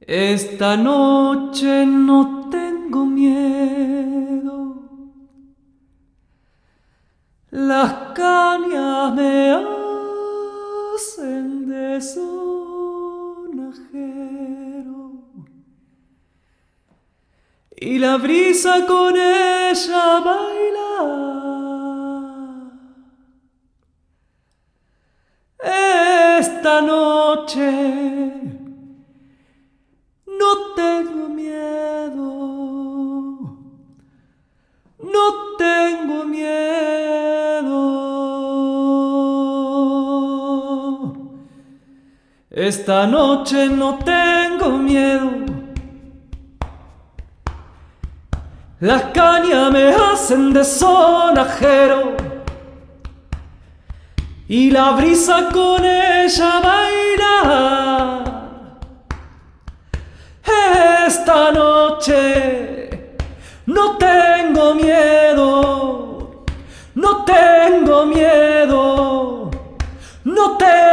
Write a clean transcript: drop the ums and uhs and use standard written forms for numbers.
Esta noche no tengo miedo, las cañas me hacen de sonajero y la brisa con ella baila. Esta noche no tengo miedo, no tengo miedo. Esta noche no tengo miedo, las cañas me hacen de sonajero y la brisa con ella baila. Esta noche no tengo miedo, no tengo miedo, no tengo